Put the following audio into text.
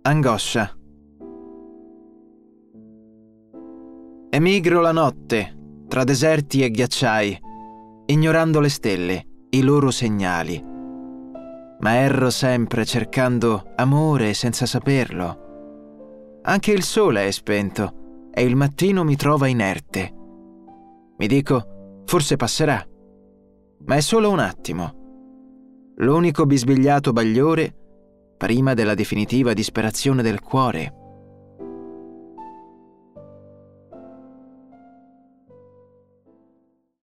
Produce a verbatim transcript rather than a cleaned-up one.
Angoscia. Emigro la notte, tra deserti e ghiacciai, ignorando le stelle, i loro segnali. Ma erro sempre cercando amore senza saperlo. Anche il sole è spento e il mattino mi trova inerte. Mi dico, forse passerà, ma è solo un attimo. L'unico bisbigliato bagliore prima della definitiva disperazione del cuore.